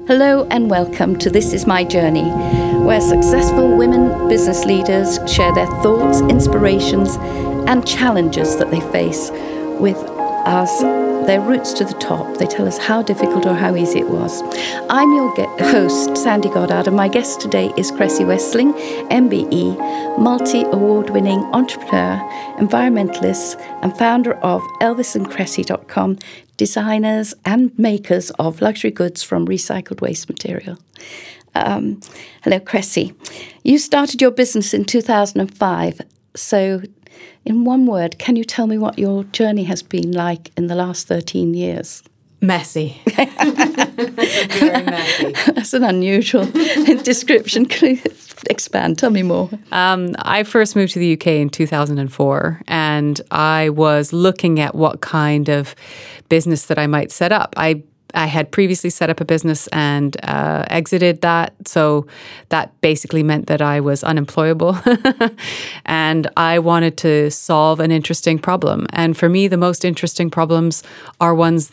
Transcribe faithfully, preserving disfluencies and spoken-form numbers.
Hello and welcome to This Is My Journey, where successful women business leaders share their thoughts, inspirations, and challenges that they face with us, their routes to the top. They tell us how difficult or how easy it was. I'm your ge- host, Sandy Goddard, and my guest today is Cressy Westling, M B E, multi-award-winning entrepreneur, environmentalist, and founder of elvis and cressy dot com, designers and makers of luxury goods from recycled waste material. Um, hello, Cressy. You started your business in two thousand five, so in one word, can you tell me what your journey has been like in the last thirteen years? Messy. Very messy. That's an unusual description. Can you expand? Tell me more. Um, I first moved to the U K in two thousand four, and I was looking at what kind of business that I might set up. I I had previously set up a business and uh, exited that, so that basically meant that I was unemployable, and I wanted to solve an interesting problem. And for me, the most interesting problems are ones